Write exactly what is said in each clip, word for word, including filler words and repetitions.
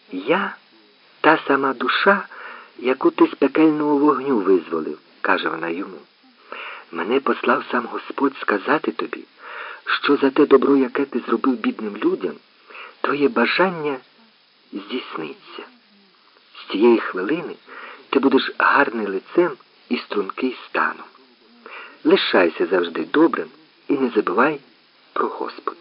Я та сама душа, яку ти з пекельного вогню визволив, каже вона йому. Мене послав сам Господь сказати тобі, що за те добро, яке ти зробив бідним людям, твоє бажання здійсниться. З цієї хвилини ти будеш гарний лицем і стрункий станом. Лишайся завжди добрим і не забувай про Господа.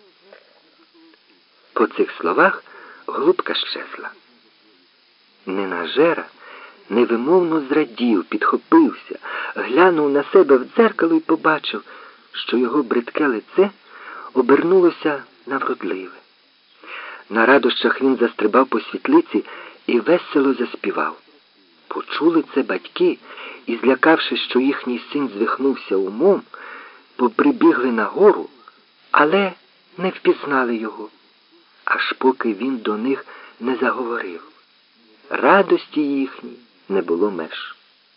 По цих словах голубка щезла. Ненажера невимовно зрадів, підхопився, глянув на себе в дзеркало і побачив, що його бридке лице обернулося на вродливе. На радощах він застрибав по світлиці і весело заспівав. Почули це батьки і, злякавшись, що їхній син звихнувся умом, поприбігли на гору, але не впізнали його, аж поки він до них не заговорив. Радості їхній не було меж.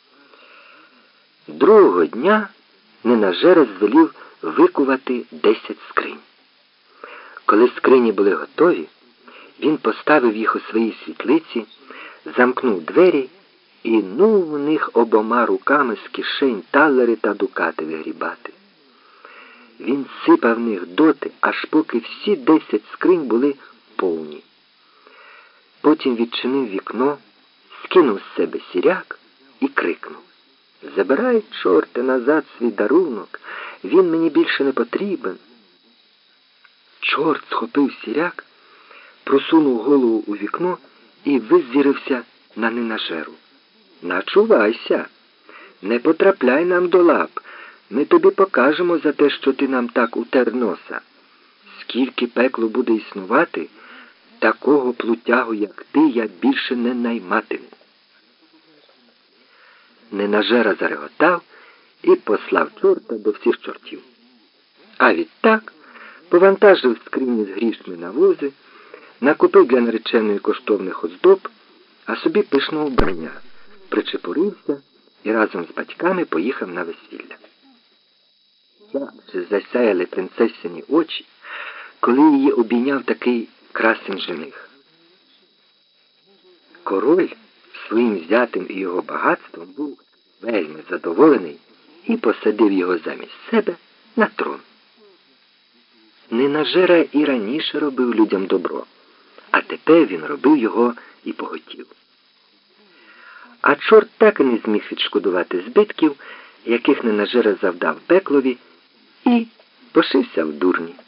Другого дня Ненажера звелів викувати десять скринь. Коли скрині були готові, він поставив їх у своїй світлиці, замкнув двері і нув в них обома руками з кишень талери та дукати вигрібати. Він сипав в них доти, аж поки всі десять скринь були повні. Потім відчинив вікно, скинув з себе сіряк і крикнув: «Забирай, чорте, назад свій дарунок, він мені більше не потрібен». Чорт схопив сіряк, просунув голову у вікно і виззірився на Ненажеру. «Начувайся, не потрапляй нам до лап, ми тобі покажемо за те, що ти нам так утер носа. Скільки пекло буде існувати, такого плутягу, як ти, я більше не найматиму». Ненажера зареготав і послав чорта до всіх чортів. А відтак повантажив скрині з грішми на вози, накупив для нареченої коштовних оздоб, а собі пишного вбрання, причепурився і разом з батьками поїхав на весілля. Як же засяяли принцесині очі, коли її обійняв такий красень жених. Король своїм зятем і його багатством був вельми задоволений і посадив його замість себе на трон. Ненажера і раніше робив людям добро, а тепер він робив його і поготів. А чорт так і не зміг відшкодувати збитків, яких Ненажера завдав пеклові, і пошився в дурні.